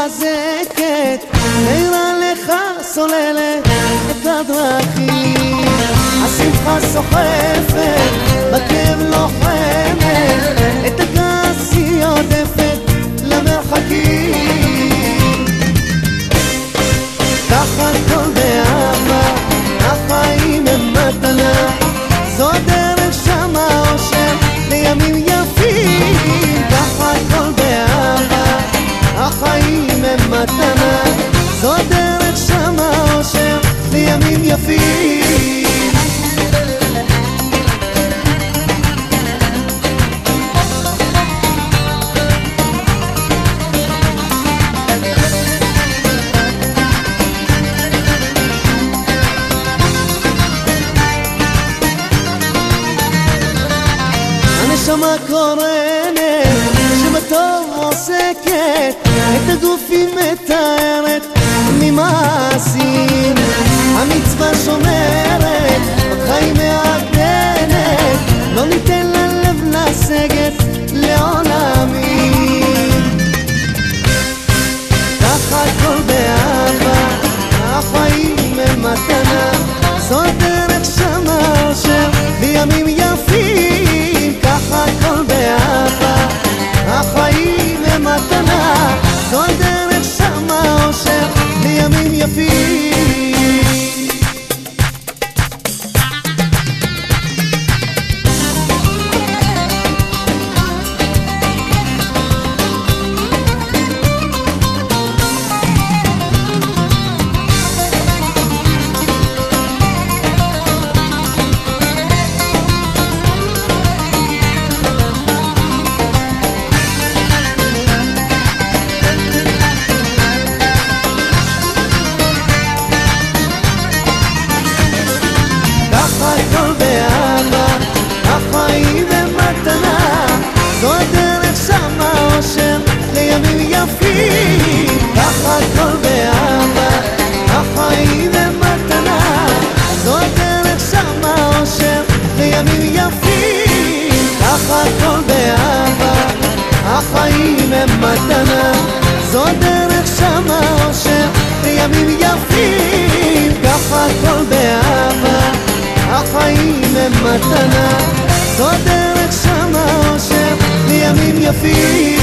מתחזקת, מאירה לך סוללת את הדרכים. השמחה סוחפת, בכאב לוחמת, את הכעס היא עודפת למרחקים. ככה הכל באהבה, החיים הם מתנה, זו דרך שם האושר לימים יפים. ככה הכל באהבה, החיים הם מתנה, זו דרך שם האושר לימים יפים. הנשמה קורנת, שבטוב עוסקת, את הגוף היא מתארת ממעשים. המצווה שומרת, בחיים מעדנת, לא ניתן ללב לסגת לעולמים. ככה הכל באהבה, החיים הם מתנה, זו דרך שמה אושר לימים יפים. ככה הכל באהבה, החיים הם מתנה, זו דרך שמה אושר לימים יפים. זו דרך שמה אושר לימים יפים. ככה הכל באהבה, החיים הם מתנה, זו דרך שמה אושר לימים יפים. ככה הכל באהבה, החיים הם מתנה, זו דרך שמה אושר לימים יפים. ככה הכל באהבה, החיים הם מתנה, זו דרך שמה אושר לימים יפים.